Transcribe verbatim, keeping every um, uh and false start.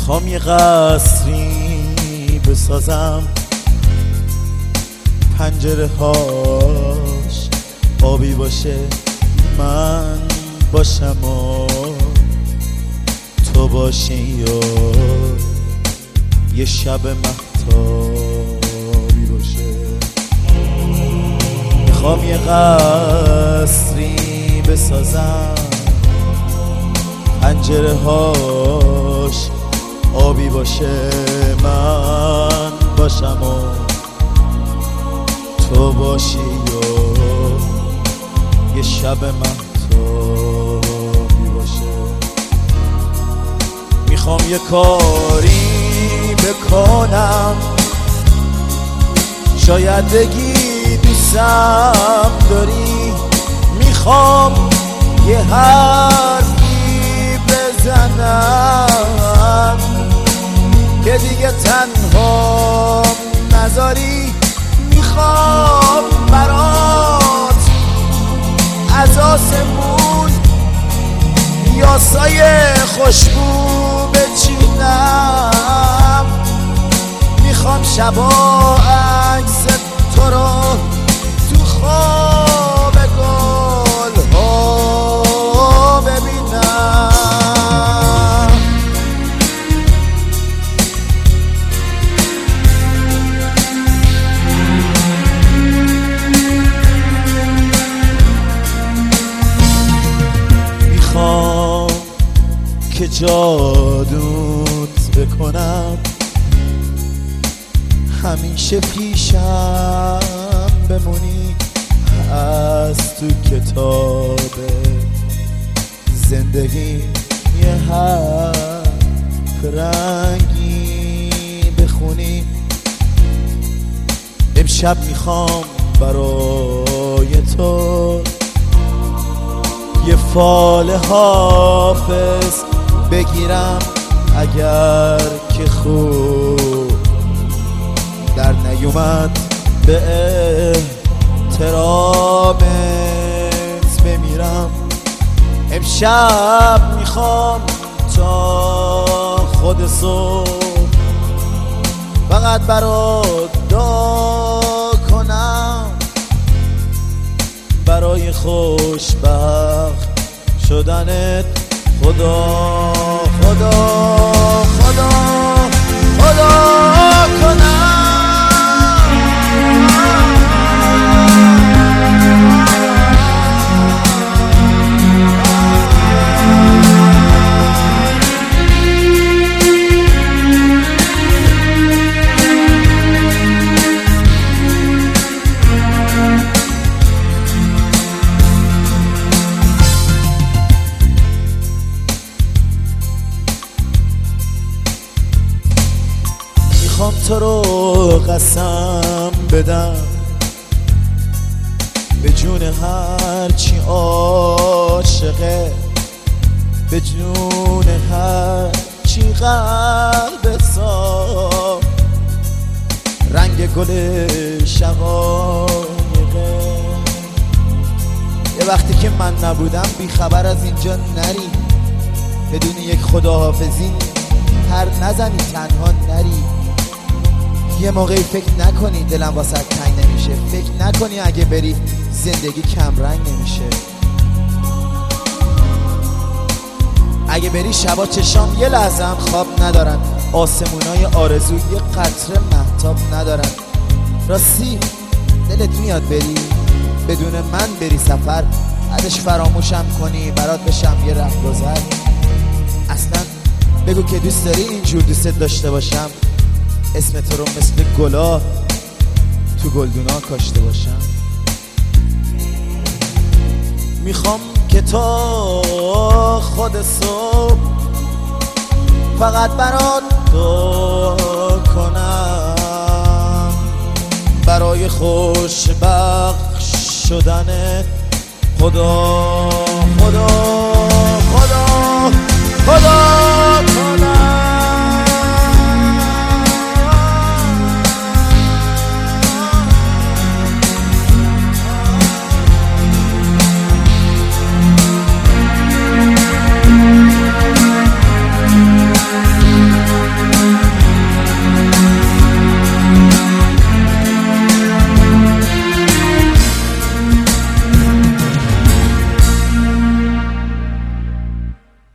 میخوام یه قصری بسازم، پنجره هاش آبی باشه، من باشم و تو باشی، یا یه شب مهتابی باشه. میخوام یه قصری بسازم، پنجره هاش آبی باشه، من باشم و تو باشی، یا یه شب مهتابی باشه. میخوام یه کاری بکنم، شاید بگی دوستم داری، میخوام یه حرفی بزنم که دیگه تنها نذاری. میخوام برات از آسمون یاسای خوشبو بچینم، میخوام شبا عکس تو رو تو خواب گل ها ببینم. میخوام که جادوت بکنم، همیشه پیشم بمونی، از تو کتاب زندگی یه حرف رنگی بخونی. امشب میخوام برای تو یه فال حافظ بگیرم، اگر که خوب در نیومد به احترامت بمیرم. امشب میخوام تا خود صبح فقط برات دعا کنم، برای خوشبخت شدنت. خدا خدا خدا خدا کنم. میخوام تو رو قسم بدم، به جون هرچی عاشقه، به جون هرچی قلب صاف، رنگ گل شقایقه. یه وقتی که من نبودم بی خبر از اینجا نری، بدون یک خداحافظی پر نزنی، تنها نری. یه موقعی فکر نکنی دلم واسه تنگ نمیشه، فکر نکنی اگه بری زندگی کمرنگ نمیشه. اگه بری شبا چشام یه لحظه هم خواب ندارن، آسمونای آرزو یه قطره مهتاب ندارن. راستی دلت میاد بری بدون من بری سفر، بعدش فراموشم کنی برات بشم یه رهگذر؟ اصلا بگو که دوست داری اینجور دوستت داشته باشم، اسم تو رو مثل گلا تو گلدونا کاشته باشم. میخوام که تا خود صبح فقط برات دعا کنم، برای خوشبخت شدن. خدا خدا خدا خدا